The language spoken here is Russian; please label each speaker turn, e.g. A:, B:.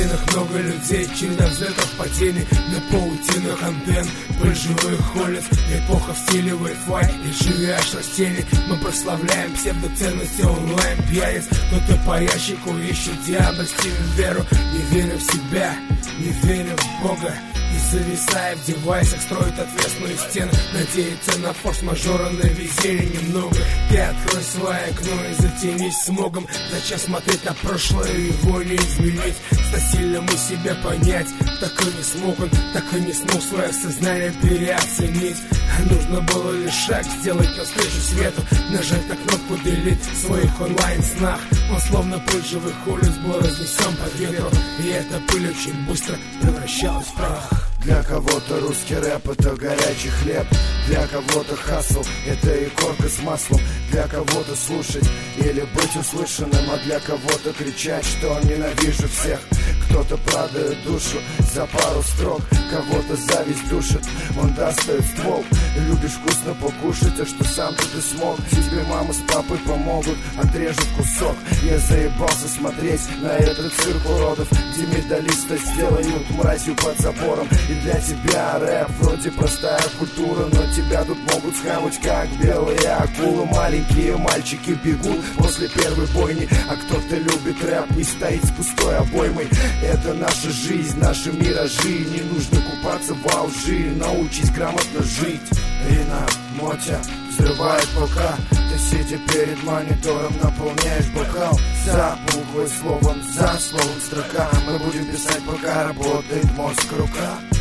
A: стенах много людей, череда взлетов, падений на паутинах антенн биржевых улиц. Эпоха в стиле Wi-Fi и живешь растений. Мы прославляем псевдоценности онлайн-пьяниц. Кто-то по ящику ищет, где обрести веру, не веря в себя, не веря в Бога. И зависая в девайсах, строит отвесную стену, надеется на форс-мажора, на везение немного. Ты открой свое окно и затянись смогом. Зачем смотреть на прошлое, его не изменить? Стасильно мы себя понять, так и не смог он, так и не смог свое сознание переоценить. Нужно было лишь шаг сделать навстречу свету, нажать на кнопку делить в своих онлайн-снах. Он словно пыль живых улиц был разнесен по ветру, и эта пыль очень быстро превращалась в прах.
B: Для кого-то русский рэп — это горячий хлеб, для кого-то хасл — это икорка с маслом, для кого-то слушать или быть услышанным, а для кого-то кричать, что ненавижу всех. Кто-то продает душу за пару строк, кого-то зависть душит, он достает ствол. Любишь вкусно покушать, а что сам-то ты смог? Тебе мама с папой помогут, отрежут кусок. Я заебался смотреть на этот цирк уродов, где медалиста сделают мразью под забором. И для тебя рэп вроде простая культура, но тебя тут могут схавать как белые акулы. Маленькие мальчики бегут после первой бойни, а кто-то любит рэп и стоит с пустой обоймой. Это наша жизнь, наши миражи, не нужно купаться во лжи, научись грамотно жить. Рина, Мотя взрывает пока ты, сидя перед монитором, наполняешь бокал. За буквой словом, за словом строка мы будем писать, пока работает мозг, рука.